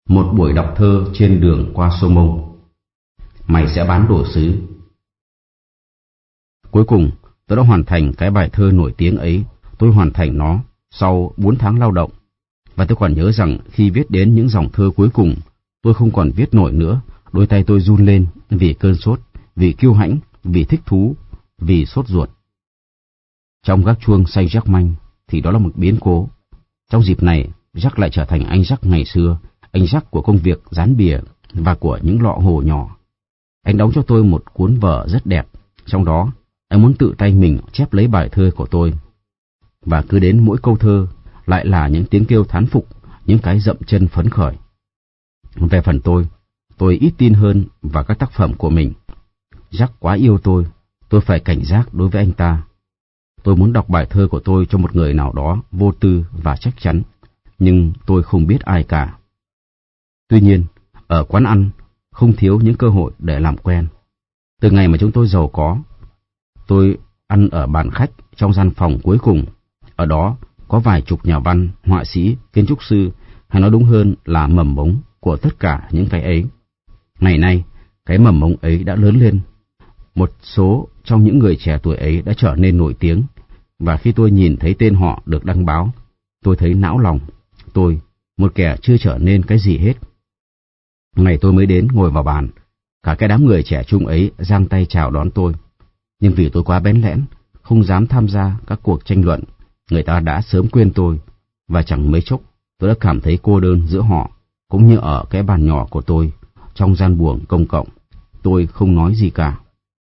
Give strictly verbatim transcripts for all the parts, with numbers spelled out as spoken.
Một buổi đọc thơ trên đường qua sông Mông. Mày sẽ bán đồ sứ. Cuối cùng, tôi đã hoàn thành cái bài thơ nổi tiếng ấy. Tôi hoàn thành nó sau bốn tháng lao động. Và tôi còn nhớ rằng khi viết đến những dòng thơ cuối cùng, tôi không còn viết nổi nữa. Đôi tay tôi run lên vì cơn sốt, vì kiêu hãnh, vì thích thú, vì sốt ruột. Trong gác chuông Saint-Germain thì đó là một biến cố. Trong dịp này, Jack lại trở thành anh Jack ngày xưa, anh Jack của công việc dán bìa và của những lọ hồ nhỏ. Anh đóng cho tôi một cuốn vở rất đẹp, trong đó anh muốn tự tay mình chép lấy bài thơ của tôi. Và cứ đến mỗi câu thơ lại là những tiếng kêu thán phục, những cái dậm chân phấn khởi. Về phần tôi, tôi ít tin hơn vào các tác phẩm của mình. Jack quá yêu tôi, tôi phải cảnh giác đối với anh ta. Tôi muốn đọc bài thơ của tôi cho một người nào đó vô tư và chắc chắn, nhưng tôi không biết ai cả. Tuy nhiên, ở quán ăn, không thiếu những cơ hội để làm quen. Từ ngày mà chúng tôi giàu có, tôi ăn ở bàn khách trong gian phòng cuối cùng. Ở đó có vài chục nhà văn, họa sĩ, kiến trúc sư, hay nói đúng hơn là mầm mống của tất cả những cái ấy. Ngày nay, cái mầm mống ấy đã lớn lên. Một số trong những người trẻ tuổi ấy đã trở nên nổi tiếng, và khi tôi nhìn thấy tên họ được đăng báo, tôi thấy não lòng. Tôi, một kẻ chưa trở nên cái gì hết. Ngày tôi mới đến ngồi vào bàn, cả cái đám người trẻ trung ấy giang tay chào đón tôi. Nhưng vì tôi quá bén lẽn, không dám tham gia các cuộc tranh luận, người ta đã sớm quên tôi, và chẳng mấy chốc tôi đã cảm thấy cô đơn giữa họ, cũng như ở cái bàn nhỏ của tôi, trong gian buồng công cộng. Tôi không nói gì cả.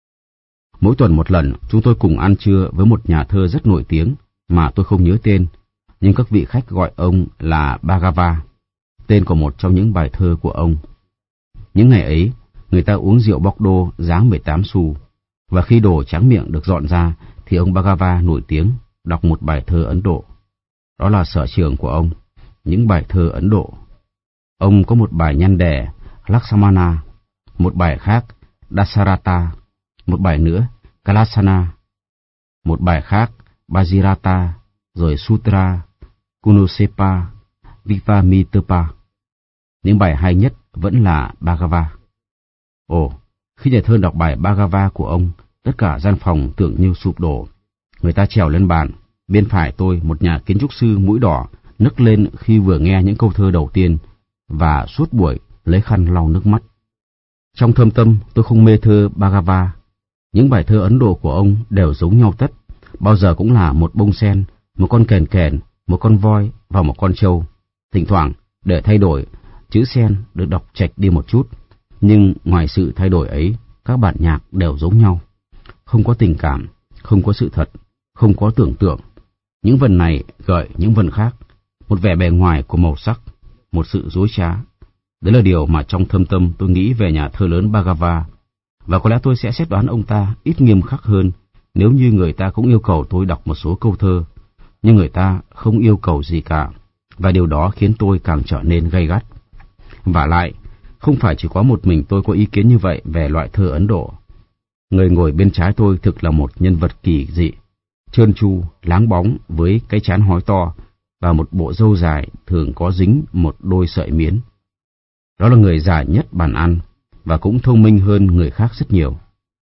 Mỗi tuần một lần, chúng tôi cùng ăn trưa với một nhà thơ rất nổi tiếng mà tôi không nhớ tên, nhưng các vị khách gọi ông là Bhagava, tên của một trong những bài thơ của ông. Những ngày ấy, người ta uống rượu Bordeaux giá mười tám xu, và khi đồ tráng miệng được dọn ra thì ông Bhagava nổi tiếng đọc một bài thơ Ấn Độ. Đó là sở trường của ông, những bài thơ Ấn Độ. Ông có một bài nhăn đề Lakshmana, một bài khác Dasarata, một bài nữa Kalasana, một bài khác Bajirata, rồi Sutra, Kunosepa, Vivamitepa. Những bài hay nhất vẫn là Bhagava. Ồ, khi nhà thơ đọc bài Bhagava của ông, tất cả gian phòng tưởng như sụp đổ. Người ta trèo lên bàn, bên phải tôi một nhà kiến trúc sư mũi đỏ nức lên khi vừa nghe những câu thơ đầu tiên, và suốt buổi lấy khăn lau nước mắt. Trong thâm tâm tôi không mê thơ Bhagava. Những bài thơ Ấn Độ của ông đều giống nhau tất, bao giờ cũng là một bông sen, một con kèn kèn, một con voi và một con trâu. Thỉnh thoảng, để thay đổi, chữ sen được đọc chệch đi một chút, nhưng ngoài sự thay đổi ấy, các bản nhạc đều giống nhau. Không có tình cảm, không có sự thật, không có tưởng tượng. Những vần này gợi những vần khác, một vẻ bề ngoài của màu sắc, một sự dối trá. Đấy là điều mà trong thâm tâm tôi nghĩ về nhà thơ lớn Bhagava, và có lẽ tôi sẽ xét đoán ông ta ít nghiêm khắc hơn nếu như người ta cũng yêu cầu tôi đọc một số câu thơ, nhưng người ta không yêu cầu gì cả, và điều đó khiến tôi càng trở nên gay gắt. Vả lại, không phải chỉ có một mình tôi có ý kiến như vậy về loại thơ Ấn Độ. Người ngồi bên trái tôi thực là một nhân vật kỳ dị, trơn tru, láng bóng với cái trán hói to và một bộ râu dài thường có dính một đôi sợi miến. Đó là người già nhất bàn ăn và cũng thông minh hơn người khác rất nhiều.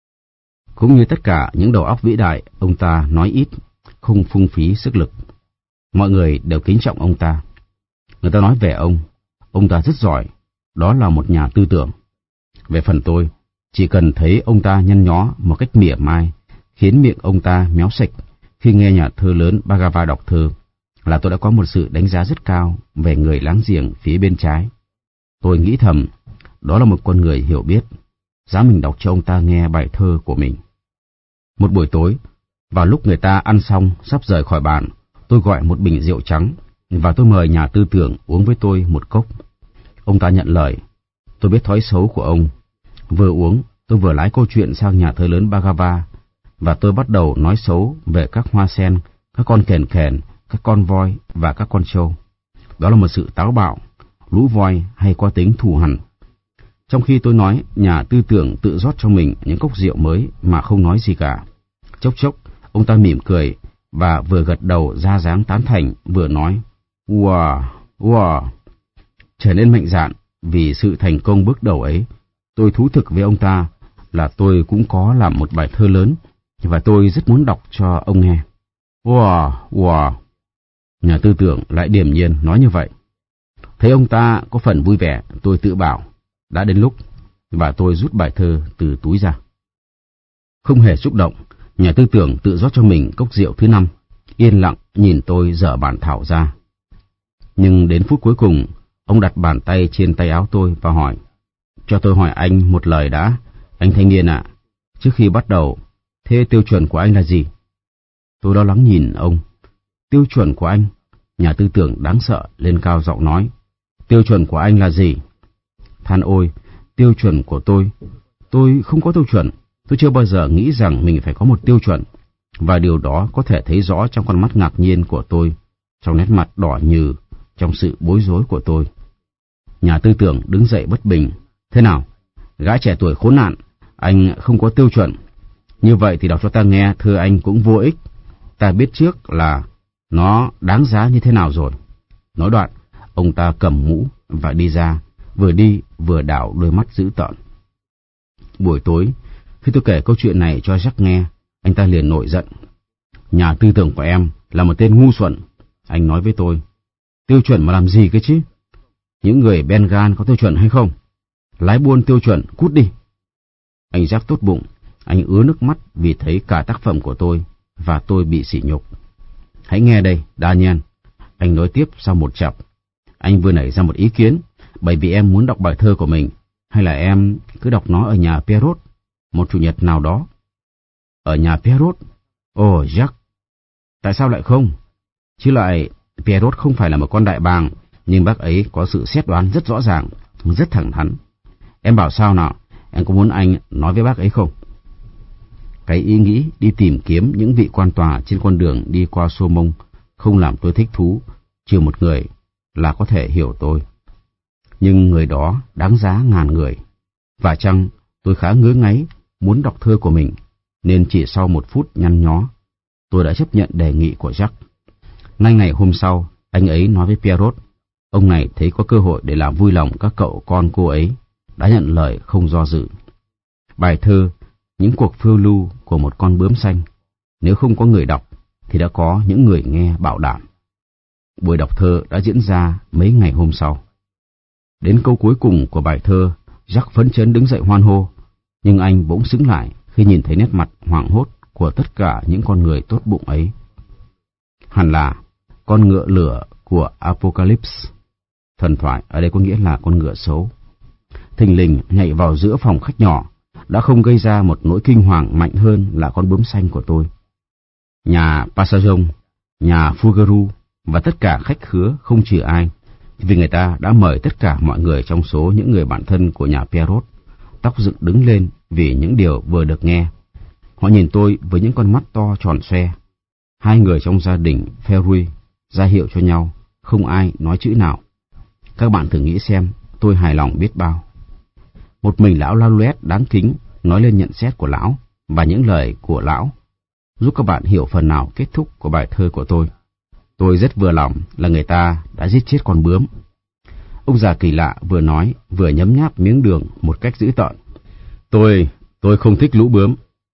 Cũng như tất cả những đầu óc vĩ đại, ông ta nói ít, không phung phí sức lực. Mọi người đều kính trọng ông ta. Người ta nói về ông, ông ta rất giỏi, đó là một nhà tư tưởng. Về phần tôi, chỉ cần thấy ông ta nhăn nhó một cách mỉa mai, khiến miệng ông ta méo sạch khi nghe nhà thơ lớn Bhagava đọc thơ, là tôi đã có một sự đánh giá rất cao về người láng giềng phía bên trái. Tôi nghĩ thầm, đó là một con người hiểu biết, giá mình đọc cho ông ta nghe bài thơ của mình. Một buổi tối, vào lúc người ta ăn xong sắp rời khỏi bàn, tôi gọi một bình rượu trắng và tôi mời nhà tư tưởng uống với tôi một cốc. Ông ta nhận lời. Tôi biết thói xấu của ông. Vừa uống, tôi vừa lái câu chuyện sang nhà thơ lớn Bhagava, và tôi bắt đầu nói xấu về các hoa sen, các con kèn kèn, các con voi và các con trâu. Đó là một sự táo bạo, lũ voi hay có tính thù hằn. Trong khi tôi nói, nhà tư tưởng tự rót cho mình những cốc rượu mới mà không nói gì cả. Chốc chốc, ông ta mỉm cười và vừa gật đầu ra dáng tán thành, vừa nói, wow, wow. Trở nên mạnh dạn, vì sự thành công bước đầu ấy, tôi thú thực với ông ta là tôi cũng có làm một bài thơ lớn, và tôi rất muốn đọc cho ông nghe. Wow, wow. Nhà tư tưởng lại điềm nhiên nói như vậy. Thấy ông ta có phần vui vẻ, tôi tự bảo đã đến lúc, và tôi rút bài thơ từ túi ra. Không hề xúc động, nhà tư tưởng tự rót cho mình cốc rượu thứ năm, yên lặng nhìn tôi dở bản thảo ra. Nhưng đến phút cuối cùng, ông đặt bàn tay trên tay áo tôi và hỏi: Cho tôi hỏi anh một lời đã, anh thanh niên ạ. Trước khi bắt đầu, thế tiêu chuẩn của anh là gì? Tôi lo lắng nhìn ông. Tiêu chuẩn của anh? Nhà tư tưởng đáng sợ lên cao giọng nói. Tiêu chuẩn của anh là gì? Than ôi, tiêu chuẩn của tôi. Tôi không có tiêu chuẩn. Tôi chưa bao giờ nghĩ rằng mình phải có một tiêu chuẩn. Và điều đó có thể thấy rõ trong con mắt ngạc nhiên của tôi, trong nét mặt đỏ nhừ, trong sự bối rối của tôi. Nhà tư tưởng đứng dậy bất bình. Thế nào? Gã trẻ tuổi khốn nạn, anh không có tiêu chuẩn. Như vậy thì đọc cho ta nghe thơ anh cũng vô ích. Ta biết trước là nó đáng giá như thế nào rồi. Nói đoạn, ông ta cầm mũ và đi ra, vừa đi vừa đảo đôi mắt dữ tợn. Buổi tối, khi tôi kể câu chuyện này cho Jack nghe, anh ta liền nổi giận. Nhà tư tưởng của em là một tên ngu xuẩn. Anh nói với tôi. Tiêu chuẩn mà làm gì cơ chứ? Những người Bengal có tiêu chuẩn hay không? Lái buôn tiêu chuẩn, cút đi. Anh Jack tốt bụng, anh ứa nước mắt vì thấy cả tác phẩm của tôi, và tôi bị sỉ nhục. Hãy nghe đây, Daniel. Anh nói tiếp sau một chập. Anh vừa nảy ra một ý kiến, bởi vì em muốn đọc bài thơ của mình, hay là em cứ đọc nó ở nhà Perrault, một chủ nhật nào đó. Ở nhà Perrault? Ồ, Jack. Tại sao lại không? Chứ lại, Perrault không phải là một con đại bàng, nhưng bác ấy có sự xét đoán rất rõ ràng, rất thẳng thắn. Em bảo sao nào, em có muốn anh nói với bác ấy không? Cái ý nghĩ đi tìm kiếm những vị quan tòa trên con đường đi qua Xô Mông không làm tôi thích thú, trừ một người là có thể hiểu tôi. Nhưng người đó đáng giá ngàn người. Và chăng tôi khá ngứa ngáy muốn đọc thơ của mình, nên chỉ sau một phút nhăn nhó, tôi đã chấp nhận đề nghị của Jack. Ngay ngày hôm sau, anh ấy nói với Perrault, ông này thấy có cơ hội để làm vui lòng các cậu con cô ấy, đã nhận lời không do dự. Bài thơ Những cuộc phiêu lưu của một con bướm xanh, nếu không có người đọc thì đã có những người nghe bảo đảm. Buổi đọc thơ đã diễn ra mấy ngày hôm sau. Đến câu cuối cùng của bài thơ, Jack phấn chấn đứng dậy hoan hô, nhưng anh bỗng sững lại khi nhìn thấy nét mặt hoảng hốt của tất cả những con người tốt bụng ấy. Hẳn là con ngựa lửa của Apocalypse, thần thoại ở đây có nghĩa là con ngựa xấu, thình lình nhảy vào giữa phòng khách nhỏ, đã không gây ra một nỗi kinh hoàng mạnh hơn là con bướm xanh của tôi. Nhà Passagong, nhà Fougeroux và tất cả khách khứa không trừ ai, vì người ta đã mời tất cả mọi người trong số những người bạn thân của nhà Perrault, tóc dựng đứng lên vì những điều vừa được nghe. Họ nhìn tôi với những con mắt to tròn xoe. Hai người trong gia đình Ferruy ra hiệu cho nhau, không ai nói chữ nào. Các bạn thử nghĩ xem, tôi hài lòng biết bao. Một mình lão Lalouette đáng kính nói lên nhận xét của lão và những lời của lão, giúp các bạn hiểu phần nào kết thúc của bài thơ của tôi. Tôi rất vừa lòng là người ta đã giết chết con bướm. Ông già kỳ lạ vừa nói vừa nhấm nháp miếng đường một cách dữ tợn. Tôi, tôi không thích lũ bướm.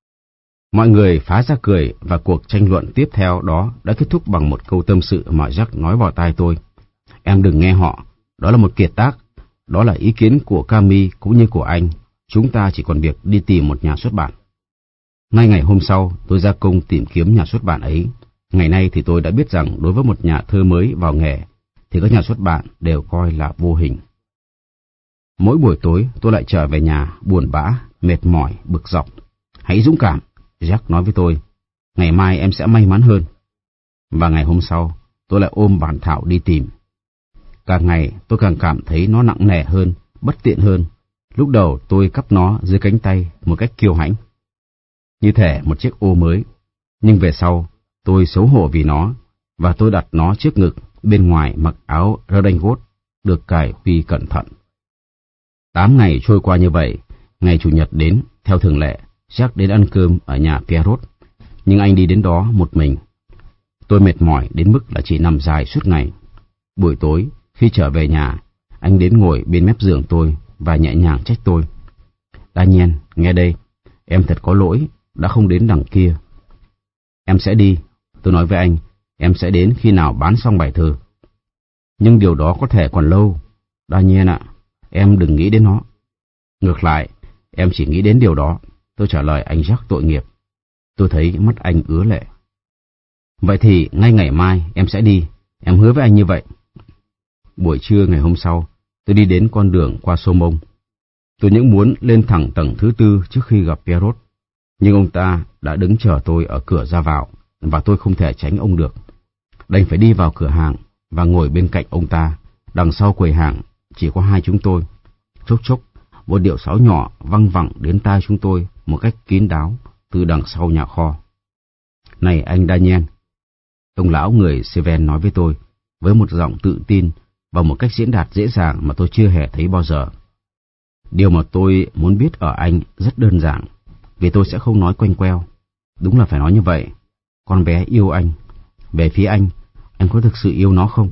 Mọi người phá ra cười và cuộc tranh luận tiếp theo đó đã kết thúc bằng một câu tâm sự mà Jack nói vào tai tôi. Em đừng nghe họ, đó là một kiệt tác, đó là ý kiến của Camille cũng như của anh. Chúng ta chỉ còn việc đi tìm một nhà xuất bản. Ngay ngày hôm sau, tôi ra công tìm kiếm nhà xuất bản ấy. Ngày nay thì tôi đã biết rằng đối với một nhà thơ mới vào nghề, thì các nhà xuất bản đều coi là vô hình. Mỗi buổi tối tôi lại trở về nhà buồn bã, mệt mỏi, bực dọc. Hãy dũng cảm, Jack nói với tôi. Ngày mai em sẽ may mắn hơn. Và ngày hôm sau, tôi lại ôm bản thảo đi tìm. Càng ngày tôi càng cảm thấy nó nặng nề hơn, bất tiện hơn. Lúc đầu tôi cắp nó dưới cánh tay một cách kiêu hãnh, như thể một chiếc ô mới. Nhưng về sau, tôi xấu hổ vì nó, và tôi đặt nó trước ngực, bên ngoài mặc áo redingot được cài khuy cẩn thận. Tám ngày trôi qua như vậy. Ngày Chủ nhật đến, theo thường lệ, Jack đến ăn cơm ở nhà Perrault, nhưng anh đi đến đó một mình. Tôi mệt mỏi đến mức là chỉ nằm dài suốt ngày. Buổi tối, khi trở về nhà, Anh đến ngồi bên mép giường tôi và nhẹ nhàng trách tôi. Daniel, nghe đây, em thật có lỗi, đã không đến đằng kia. Em sẽ đi, tôi nói với anh, em sẽ đến khi nào bán xong bài thơ. Nhưng điều đó có thể còn lâu. Daniel ạ, em đừng nghĩ đến nó. Ngược lại, em chỉ nghĩ đến điều đó, tôi trả lời anh Jack tội nghiệp. Tôi thấy mắt anh ứa lệ. Vậy thì ngay ngày mai em sẽ đi, em hứa với anh như vậy. Buổi trưa ngày hôm sau, tôi đi đến con đường qua sông Mông. Tôi những muốn lên thẳng tầng thứ tư trước khi gặp Pierrot, nhưng ông ta đã đứng chờ tôi ở cửa ra vào, và tôi không thể tránh ông được. Đành phải đi vào cửa hàng và ngồi bên cạnh ông ta. Đằng sau quầy hàng chỉ có hai chúng tôi. Chốc chốc, một điệu sáo nhỏ văng vẳng đến tai chúng tôi một cách kín đáo từ đằng sau nhà kho. Này anh Daniel, ông lão người Seven nói với tôi, với một giọng tự tin và một cách diễn đạt dễ dàng mà tôi chưa hề thấy bao giờ. Điều mà tôi muốn biết ở anh rất đơn giản, vì tôi sẽ không nói quanh queo. Đúng là phải nói như vậy. Con bé yêu anh. Về phía anh, anh có thực sự yêu nó không?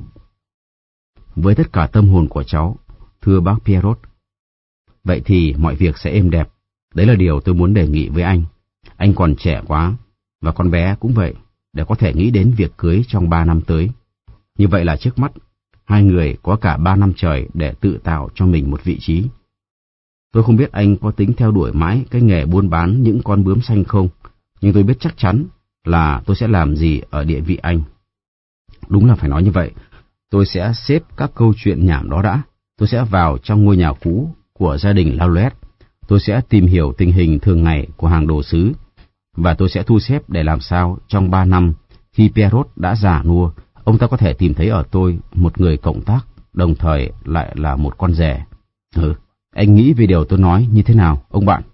Với tất cả tâm hồn của cháu, thưa bác Pierrot. Vậy thì mọi việc sẽ êm đẹp. Đấy là điều tôi muốn đề nghị với anh. Anh còn trẻ quá, và con bé cũng vậy, để có thể nghĩ đến việc cưới trong ba năm tới. Như vậy là trước mắt, hai người có cả ba năm trời để tự tạo cho mình một vị trí. Tôi không biết anh có tính theo đuổi mãi cái nghề buôn bán những con bướm xanh không, nhưng tôi biết chắc chắn là tôi sẽ làm gì ở địa vị anh. Đúng là phải nói như vậy. Tôi sẽ xếp các câu chuyện nhảm đó đã. Tôi sẽ vào trong ngôi nhà cũ của gia đình Lalouette. Tôi sẽ tìm hiểu tình hình thường ngày của hàng đồ sứ. Và tôi sẽ thu xếp để làm sao trong ba năm, khi Pierrot đã già nua, ông ta có thể tìm thấy ở tôi một người cộng tác, đồng thời lại là một con rể. Ừ, anh nghĩ về điều tôi nói như thế nào, ông bạn?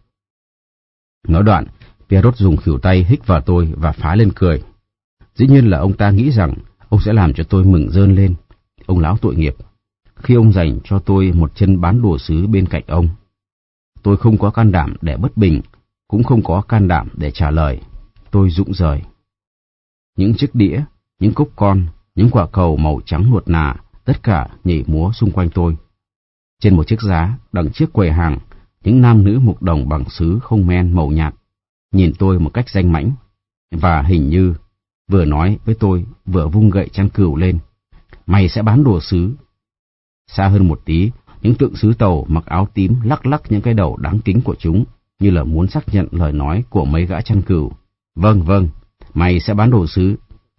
Nói đoạn, Pierrot dùng khuỷu tay hích vào tôi và phá lên cười. Dĩ nhiên là ông ta nghĩ rằng ông sẽ làm cho tôi mừng rơn lên. Ông lão tội nghiệp, khi ông dành cho tôi một chân bán đồ sứ bên cạnh ông. Tôi không có can đảm để bất bình, cũng không có can đảm để trả lời. Tôi rụng rời. Những chiếc đĩa, những cốc con, những quả cầu màu trắng nuột nà, tất cả nhảy múa xung quanh tôi. Trên một chiếc giá, đằng trước quầy hàng, những nam nữ mục đồng bằng sứ không men màu nhạt, nhìn tôi một cách danh mãnh, và hình như vừa nói với tôi, vừa vung gậy chăn cừu lên. Mày sẽ bán đồ sứ. Xa hơn một tí, những tượng sứ tàu mặc áo tím lắc lắc những cái đầu đáng kính của chúng, như là muốn xác nhận lời nói của mấy gã chăn cừu. Vâng, vâng, mày sẽ bán đồ sứ.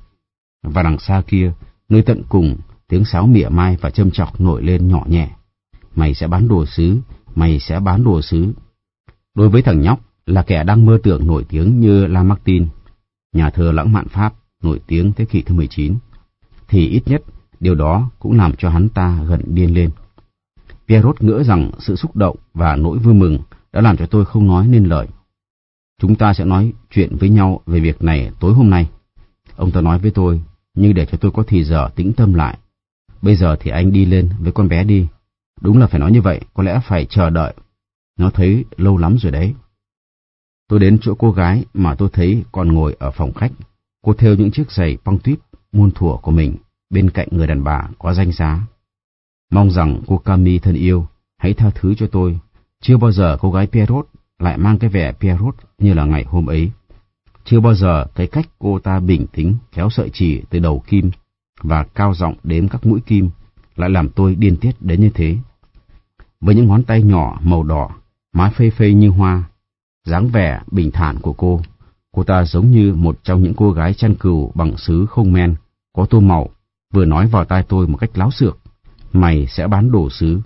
Và đằng xa kia, nơi tận cùng, tiếng sáo mỉa mai và châm chọc nổi lên nhỏ nhẹ. Mày sẽ bán đồ sứ, mày sẽ bán đồ sứ. Đối với thằng nhóc là kẻ đang mơ tưởng nổi tiếng như Lamartine, nhà thơ lãng mạn Pháp nổi tiếng thế kỷ thứ mười chín, thì ít nhất điều đó cũng làm cho hắn ta gần điên lên. Pierrot ngỡ rằng sự xúc động và nỗi vui mừng đã làm cho tôi không nói nên lời. Chúng ta sẽ nói chuyện với nhau về việc này tối hôm nay, ông ta nói với tôi, nhưng để cho tôi có thì giờ tĩnh tâm lại. Bây giờ thì anh đi lên với con bé đi. Đúng là phải nói như vậy, có lẽ phải chờ đợi. Nó thấy lâu lắm rồi đấy. Tôi đến chỗ cô gái mà tôi thấy còn ngồi ở phòng khách. Cô thêu những chiếc giày băng tuyết muôn thuở của mình bên cạnh người đàn bà có danh giá. Mong rằng cô Camille thân yêu, hãy tha thứ cho tôi. Chưa bao giờ cô gái Pierrot lại mang cái vẻ Pierrot như là ngày hôm ấy. Chưa bao giờ cái cách cô ta bình tĩnh kéo sợi chỉ từ đầu kim và cao giọng đếm các mũi kim lại làm tôi điên tiết đến như thế. Với những ngón tay nhỏ màu đỏ, mái phây phây như hoa, dáng vẻ bình thản của cô, cô ta giống như một trong những cô gái chăn cừu bằng sứ không men, có tô màu, vừa nói vào tai tôi một cách láo xược. Mày sẽ bán đồ sứ.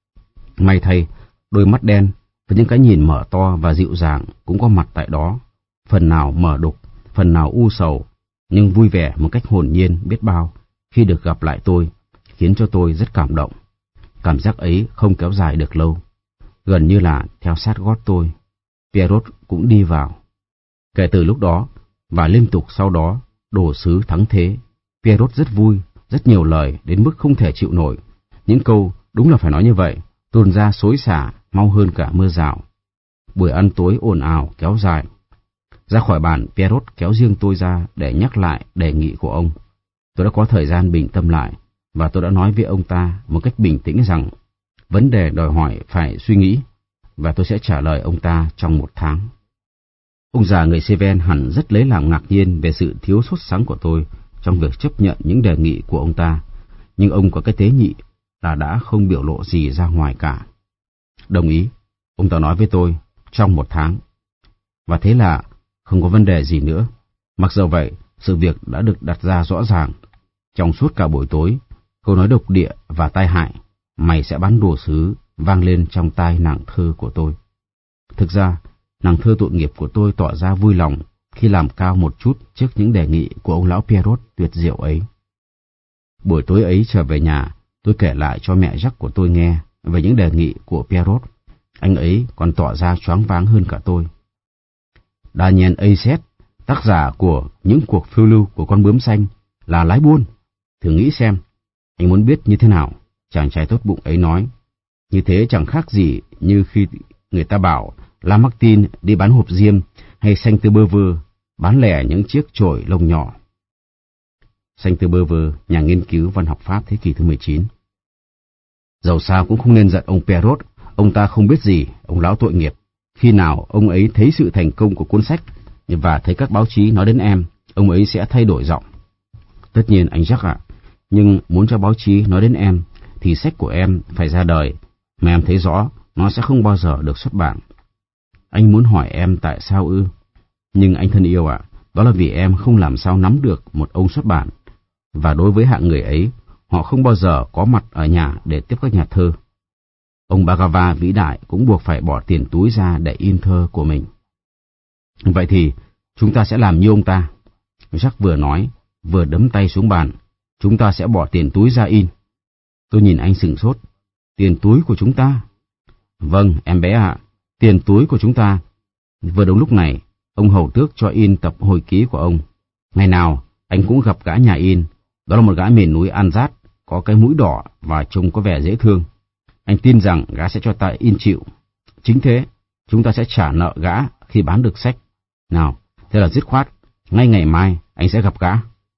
May thay, đôi mắt đen với những cái nhìn mở to và dịu dàng cũng có mặt tại đó, phần nào mở đục, phần nào u sầu, nhưng vui vẻ một cách hồn nhiên biết bao khi được gặp lại tôi, khiến cho tôi rất cảm động. Cảm giác ấy không kéo dài được lâu. Gần như là theo sát gót tôi, Pierrot cũng đi vào. Kể từ lúc đó, và liên tục sau đó, đồ sứ thắng thế. Pierrot rất vui, rất nhiều lời đến mức không thể chịu nổi. Những câu, đúng là phải nói như vậy, tuôn ra xối xả, mau hơn cả mưa rào. Buổi ăn tối ồn ào kéo dài. Ra khỏi bàn, Pierrot kéo riêng tôi ra để nhắc lại đề nghị của ông. Tôi đã có thời gian bình tâm lại, và tôi đã nói với ông ta một cách bình tĩnh rằng vấn đề đòi hỏi phải suy nghĩ, và tôi sẽ trả lời ông ta trong một tháng. Ông già người Seven hẳn rất lấy làm ngạc nhiên về sự thiếu sốt sắng của tôi trong việc chấp nhận những đề nghị của ông ta, nhưng ông có cái tế nhị là đã không biểu lộ gì ra ngoài cả. Đồng ý, ông ta nói với tôi, trong một tháng. Và thế là không có vấn đề gì nữa. Mặc dù vậy, sự việc đã được đặt ra rõ ràng. Trong suốt cả buổi tối, câu nói độc địa và tai hại, mày sẽ bán đồ sứ, vang lên trong tai nàng thơ của tôi. Thực ra, nàng thơ tội nghiệp của tôi tỏ ra vui lòng khi làm cao một chút trước những đề nghị của ông lão Pierrot tuyệt diệu ấy. Buổi tối ấy trở về nhà, tôi kể lại cho mẹ Jacques của tôi nghe về những đề nghị của Pierrot. Anh ấy còn tỏ ra choáng váng hơn cả tôi. Daniel Azet, tác giả của Những cuộc phiêu lưu của con bướm xanh, là lái buôn. Thử nghĩ xem, anh muốn biết như thế nào? Chàng trai tốt bụng ấy nói. Như thế chẳng khác gì như khi người ta bảo Lamartine đi bán hộp diêm hay Saint-Beuve bán lẻ những chiếc chổi lông nhỏ. Saint-Beuve, nhà nghiên cứu văn học Pháp thế kỷ thứ mười chín. Dầu sao cũng không nên giận ông Pierrot, ông ta không biết gì, ông lão tội nghiệp. Khi nào ông ấy thấy sự thành công của cuốn sách và thấy các báo chí nói đến em, ông ấy sẽ thay đổi giọng. Tất nhiên anh Jacques ạ, nhưng muốn cho báo chí nói đến em thì sách của em phải ra đời, mà em thấy rõ nó sẽ không bao giờ được xuất bản. Anh muốn hỏi em tại sao ư? Nhưng anh thân yêu ạ, đó là vì em không làm sao nắm được một ông xuất bản, và đối với hạng người ấy, họ không bao giờ có mặt ở nhà để tiếp các nhà thơ. Ông Bagava vĩ đại cũng buộc phải bỏ tiền túi ra để in thơ của mình. Vậy thì, chúng ta sẽ làm như ông ta. Jacques vừa nói, vừa đấm tay xuống bàn. Chúng ta sẽ bỏ tiền túi ra in. Tôi nhìn anh sửng sốt. Tiền túi của chúng ta? Vâng, em bé ạ, tiền túi của chúng ta. Vừa đúng lúc này, ông hầu tước cho in tập hồi ký của ông. Ngày nào, anh cũng gặp gã nhà in. Đó là một gã miền núi Anzat, có cái mũi đỏ và trông có vẻ dễ thương. Anh tin rằng gã sẽ cho ta in chịu. Chính thế, chúng ta sẽ trả nợ gã khi bán được sách. Nào, thế là dứt khoát, ngay ngày mai anh sẽ gặp gã.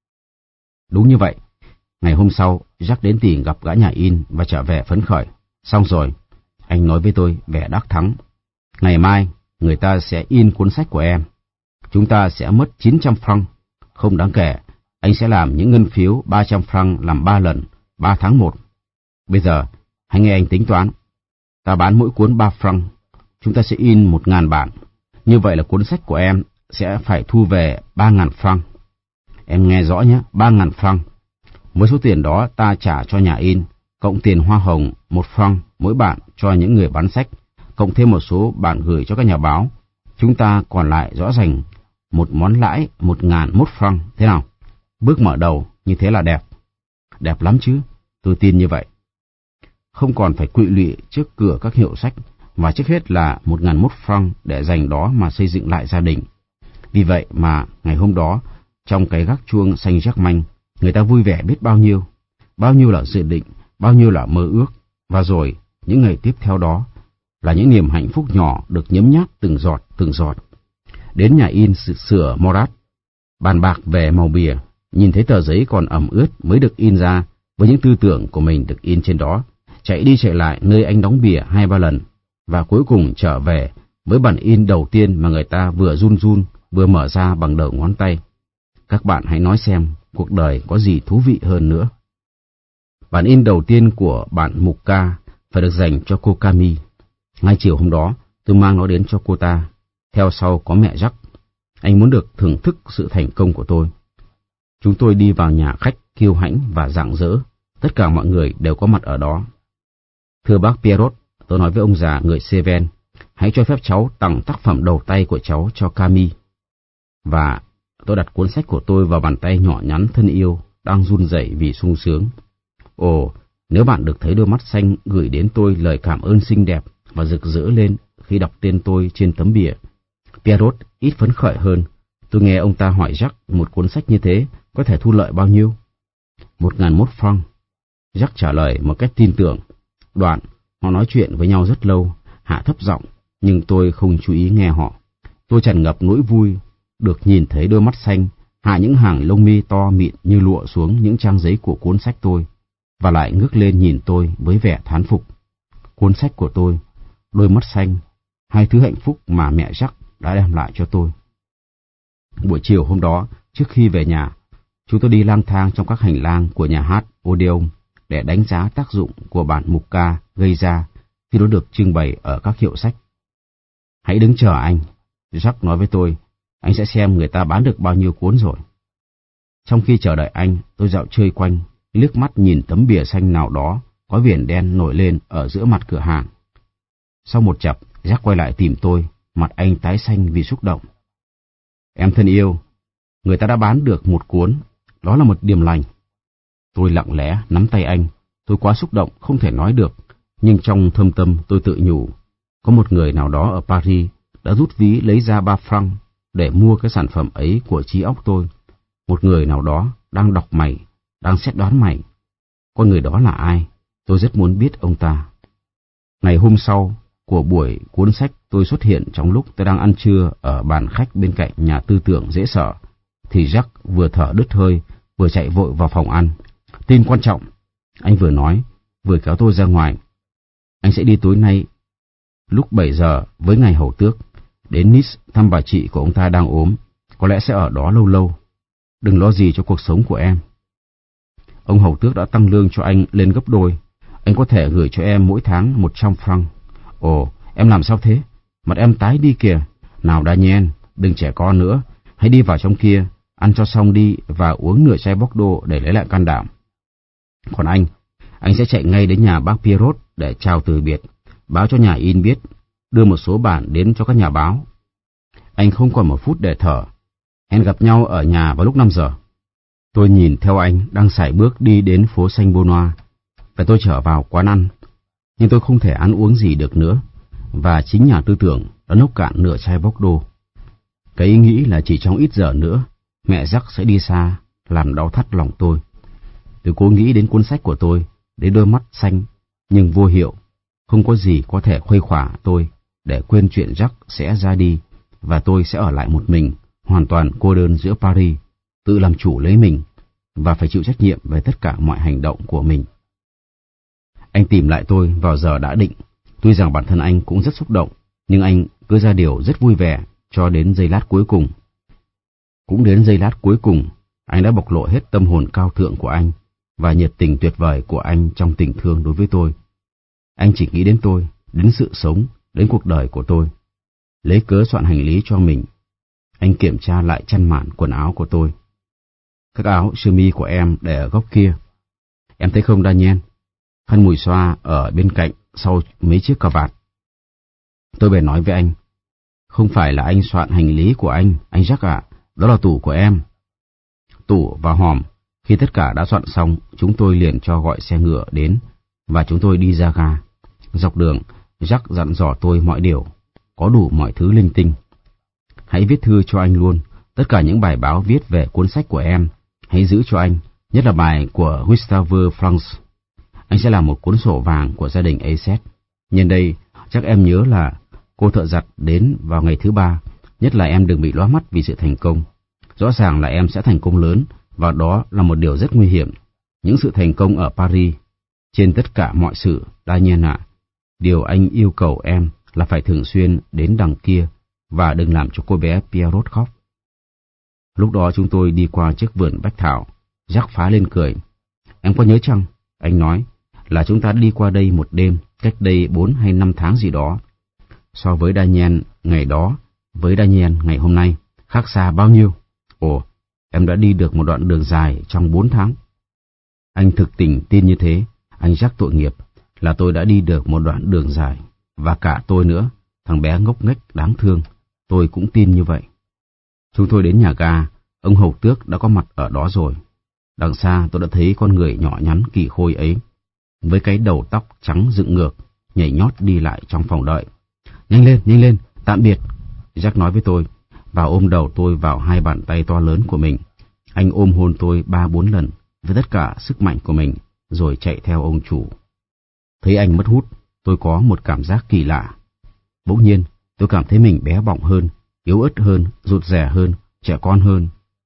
Đúng như vậy. Ngày hôm sau, Jacques đến tìm gặp gã nhà in và trở về phấn khởi. Xong rồi, anh nói với tôi vẻ đắc thắng. Ngày mai, người ta sẽ in cuốn sách của em. Chúng ta sẽ mất chín trăm franc. Không đáng kể, anh sẽ làm những ngân phiếu ba trăm franc làm ba lần, ba tháng một. Bây giờ, hãy nghe anh tính toán. Ta bán mỗi cuốn ba franc. Chúng ta sẽ in một ngàn bản. Như vậy là cuốn sách của em sẽ phải thu về ba ngàn franc. Em nghe rõ nhé, ba ngàn franc. Với số tiền đó ta trả cho nhà in, cộng tiền hoa hồng một franc mỗi bản cho những người bán sách, cộng thêm một số bản gửi cho các nhà báo. Chúng ta còn lại rõ ràng một món lãi một ngàn mốt franc. Thế nào? Bước mở đầu như thế là đẹp. Đẹp lắm chứ, tôi tin như vậy. Không còn phải quỵ lụy trước cửa các hiệu sách, và trước hết là một ngàn mốt franc để dành đó mà xây dựng lại gia đình. Vì vậy mà ngày hôm đó, trong cái gác chuông Saint-Germain, người ta vui vẻ biết bao nhiêu. Bao nhiêu là dự định, bao nhiêu là mơ ước. Và rồi, những ngày tiếp theo đó, là những niềm hạnh phúc nhỏ được nhấm nháp từng giọt, từng giọt. Đến nhà in sửa Morat, bàn bạc về màu bìa, nhìn thấy tờ giấy còn ẩm ướt mới được in ra, với những tư tưởng của mình được in trên đó, chạy đi chạy lại nơi anh đóng bìa hai ba lần, và cuối cùng trở về với bản in đầu tiên mà người ta vừa run run, vừa mở ra bằng đầu ngón tay. Các bạn hãy nói xem, cuộc đời có gì thú vị hơn nữa. Bản in đầu tiên của bản mục ca phải được dành cho cô Camille. Ngay chiều hôm đó, tôi mang nó đến cho cô ta. Theo sau có mẹ Jacques. Anh muốn được thưởng thức sự thành công của tôi. Chúng tôi đi vào nhà khách kiêu hãnh và rạng rỡ. Tất cả mọi người đều có mặt ở đó. Thưa bác Pierrot, tôi nói với ông già người Seven, hãy cho phép cháu tặng tác phẩm đầu tay của cháu cho Camille. Và tôi đặt cuốn sách của tôi vào bàn tay nhỏ nhắn thân yêu, đang run rẩy vì sung sướng. Ồ, nếu bạn được thấy đôi mắt xanh gửi đến tôi lời cảm ơn xinh đẹp và rực rỡ lên khi đọc tên tôi trên tấm bìa. Pierrot ít phấn khởi hơn. Tôi nghe ông ta hỏi Jacques một cuốn sách như thế có thể thu lợi bao nhiêu? Một ngàn mốt franc. Jacques trả lời một cách tin tưởng. Đoạn, họ nói chuyện với nhau rất lâu, hạ thấp giọng, nhưng tôi không chú ý nghe họ. Tôi tràn ngập nỗi vui, được nhìn thấy đôi mắt xanh, hạ những hàng lông mi to mịn như lụa xuống những trang giấy của cuốn sách tôi, và lại ngước lên nhìn tôi với vẻ thán phục. cuốn sách của tôi, đôi mắt xanh, hai thứ hạnh phúc mà mẹ Jack đã đem lại cho tôi. Buổi chiều hôm đó, trước khi về nhà, chúng tôi đi lang thang trong các hành lang của nhà hát Odeon để đánh giá tác dụng của bản mục ca gây ra khi nó được trưng bày ở các hiệu sách. Hãy đứng chờ anh, Jack nói với tôi, anh sẽ xem người ta bán được bao nhiêu cuốn rồi. Trong khi chờ đợi anh, tôi dạo chơi quanh, liếc mắt nhìn tấm bìa xanh nào đó có viền đen nổi lên ở giữa mặt cửa hàng. Sau một chập, Jack quay lại tìm tôi, mặt anh tái xanh vì xúc động. Em thân yêu, người ta đã bán được một cuốn, đó là một điềm lành. Tôi lặng lẽ nắm tay anh, tôi quá xúc động không thể nói được, nhưng trong thâm tâm tôi tự nhủ, có một người nào đó ở Paris đã rút ví lấy ra ba franc để mua cái sản phẩm ấy của trí óc tôi. Một người nào đó đang đọc mày, đang xét đoán mày. Con người đó là ai? Tôi rất muốn biết ông ta. Ngày hôm sau của buổi cuốn sách, tôi xuất hiện trong lúc tôi đang ăn trưa ở bàn khách bên cạnh nhà tư tưởng dễ sợ, thì Jack vừa thở đứt hơi, vừa chạy vội vào phòng ăn. Tin quan trọng, anh vừa nói, vừa kéo tôi ra ngoài. Anh sẽ đi tối nay lúc bảy giờ với ngài hầu tước, đến Nice thăm bà chị của ông ta đang ốm, có lẽ sẽ ở đó lâu lâu. Đừng lo gì cho cuộc sống của em. Ông hầu tước đã tăng lương cho anh lên gấp đôi, anh có thể gửi cho em mỗi tháng một trăm franc. Ồ, em làm sao thế? Mặt em tái đi kìa. Nào Daniel, đừng trẻ con nữa, hãy đi vào trong kia, ăn cho xong đi và uống nửa chai Bordeaux để lấy lại can đảm. Còn anh, anh sẽ chạy ngay đến nhà bác Pierrot để chào từ biệt, báo cho nhà in biết, đưa một số bản đến cho các nhà báo. Anh không còn một phút để thở. Hẹn gặp nhau ở nhà vào lúc năm giờ. Tôi nhìn theo anh đang sải bước đi đến phố Saint Benoît, và tôi trở vào quán ăn. Nhưng tôi không thể ăn uống gì được nữa, và chính nhà tư tưởng đã nốc cạn nửa chai Bordeaux. Cái ý nghĩ là chỉ trong ít giờ nữa, mẹ Jack sẽ đi xa, làm đau thắt lòng tôi. Tôi cố nghĩ đến cuốn sách của tôi, đến đôi mắt xanh, nhưng vô hiệu. Không có gì có thể khuây khỏa tôi để quên chuyện Jack sẽ ra đi, và tôi sẽ ở lại một mình, hoàn toàn cô đơn giữa Paris, tự làm chủ lấy mình, và phải chịu trách nhiệm về tất cả mọi hành động của mình. Anh tìm lại tôi vào giờ đã định. Tuy rằng bản thân anh cũng rất xúc động, nhưng anh cứ ra điều rất vui vẻ cho đến giây lát cuối cùng. Cũng đến giây lát cuối cùng, anh đã bộc lộ hết tâm hồn cao thượng của anh và nhiệt tình tuyệt vời của anh trong tình thương đối với tôi. Anh chỉ nghĩ đến tôi, đến sự sống, đến cuộc đời của tôi. Lấy cớ soạn hành lý cho mình, anh kiểm tra lại chăn màn quần áo của tôi. Các áo sơ mi của em để ở góc kia. Em thấy không Daniel? Khăn mùi xoa ở bên cạnh sau mấy chiếc cà vạt. Tôi bèn nói với anh, không phải là anh soạn hành lý của anh, anh Jack ạ, đó là tủ của em. Tủ và hòm. Khi tất cả đã soạn xong, chúng tôi liền cho gọi xe ngựa đến, và chúng tôi đi ra ga. Dọc đường, Jack dặn dò tôi mọi điều, có đủ mọi thứ linh tinh. Hãy viết thư cho anh luôn, tất cả những bài báo viết về cuốn sách của em, hãy giữ cho anh, nhất là bài của Gustave France. Anh sẽ làm một cuốn sổ vàng của gia đình Aset. Nhân đây, chắc em nhớ là cô thợ giặt đến vào ngày thứ ba, nhất là em đừng bị lóa mắt vì sự thành công. Rõ ràng là em sẽ thành công lớn, và đó là một điều rất nguy hiểm. Những sự thành công ở Paris, trên tất cả mọi sự, Daniel ạ. Điều anh yêu cầu em là phải thường xuyên đến đằng kia, và đừng làm cho cô bé Pierrot khóc. Lúc đó chúng tôi đi qua chiếc vườn bách thảo. Jack phá lên cười. Em có nhớ chăng? Anh nói là chúng ta đi qua đây một đêm, cách đây bốn hay năm tháng gì đó. So với Daniel ngày đó, với Daniel ngày hôm nay, khác xa bao nhiêu? Ồ, em đã đi được một đoạn đường dài trong bốn tháng. Anh thực tình tin như thế, anh Jack tội nghiệp, là tôi đã đi được một đoạn đường dài, và cả tôi nữa, thằng bé ngốc nghếch đáng thương, tôi cũng tin như vậy. Chúng tôi đến nhà ga, ông hầu tước đã có mặt ở đó rồi. Đằng xa tôi đã thấy con người nhỏ nhắn kỳ khôi ấy, với cái đầu tóc trắng dựng ngược, nhảy nhót đi lại trong phòng đợi. Nhanh lên, nhanh lên, tạm biệt, Jack nói với tôi, và ôm đầu tôi vào hai bàn tay to lớn của mình. Anh ôm hôn tôi ba bốn lần với tất cả sức mạnh của mình, rồi chạy theo ông chủ. Thấy anh mất hút, tôi có một cảm giác kỳ lạ. Bỗng nhiên, tôi cảm thấy mình bé bỏng hơn, yếu ớt hơn, rụt rè hơn, trẻ con hơn.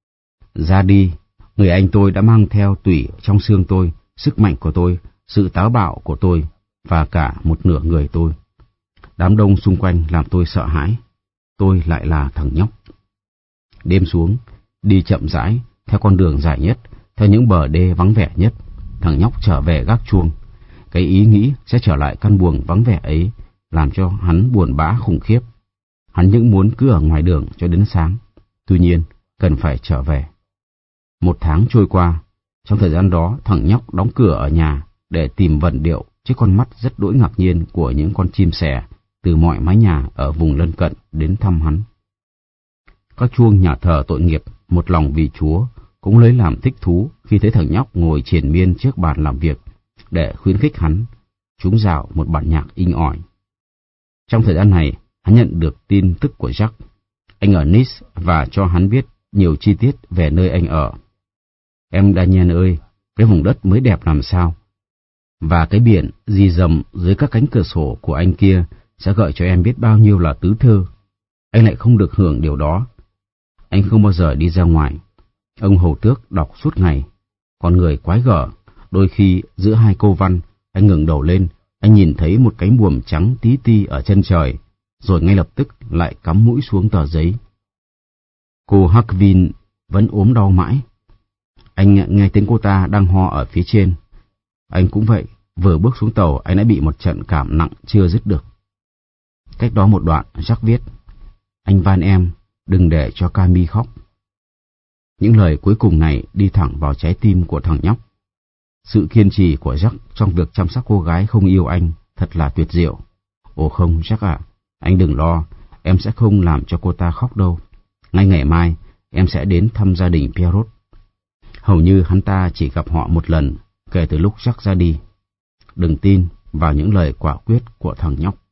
Ra đi, người anh tôi đã mang theo tủy trong xương tôi, sức mạnh của tôi, sự táo bạo của tôi, và cả một nửa người tôi. Đám đông xung quanh làm tôi sợ hãi. Tôi lại là thằng nhóc. Đêm xuống, đi chậm rãi, theo con đường dài nhất, theo những bờ đê vắng vẻ nhất, thằng nhóc trở về gác chuông. Cái ý nghĩ sẽ trở lại căn buồng vắng vẻ ấy làm cho hắn buồn bã khủng khiếp. Hắn những muốn cứ ở ngoài đường cho đến sáng. Tuy nhiên, cần phải trở về. Một tháng trôi qua, trong thời gian đó thằng nhóc đóng cửa ở nhà để tìm vần điệu trước con mắt rất đỗi ngạc nhiên của những con chim sẻ từ mọi mái nhà ở vùng lân cận đến thăm hắn. Các chuông nhà thờ tội nghiệp một lòng vì Chúa cũng lấy làm thích thú khi thấy thằng nhóc ngồi triền miên trước bàn làm việc để khuyến khích hắn. Chúng rào một bản nhạc inh ỏi. Trong thời gian này, hắn nhận được tin tức của Jack. Anh ở Nice và cho hắn biết nhiều chi tiết về nơi anh ở. Em Daniel ơi, cái vùng đất mới đẹp làm sao. Và cái biển rì rầm dưới các cánh cửa sổ của anh kia sẽ gợi cho em biết bao nhiêu là tứ thơ. Anh lại không được hưởng điều đó. Anh không bao giờ đi ra ngoài. Ông hầu tước đọc suốt ngày. Con người quái gở. Đôi khi giữa hai câu văn, anh ngẩng đầu lên, anh nhìn thấy một cánh buồm trắng tí ti ở chân trời, rồi ngay lập tức lại cắm mũi xuống tờ giấy. Cô Harkvin vẫn ốm đau mãi. Anh nghe tiếng cô ta đang ho ở phía trên. Anh cũng vậy, vừa bước xuống tàu anh đã bị một trận cảm nặng chưa dứt được. Cách đó một đoạn, Jack viết: Anh van em, đừng để cho Cami khóc. Những lời cuối cùng này đi thẳng vào trái tim của thằng nhóc. Sự kiên trì của Jack trong việc chăm sóc cô gái không yêu anh thật là tuyệt diệu. Ồ không, Jack ạ, anh đừng lo, em sẽ không làm cho cô ta khóc đâu. Ngay ngày mai, em sẽ đến thăm gia đình Pierrot. Hầu như hắn ta chỉ gặp họ một lần kể từ lúc Jack ra đi. Đừng tin vào những lời quả quyết của thằng nhóc.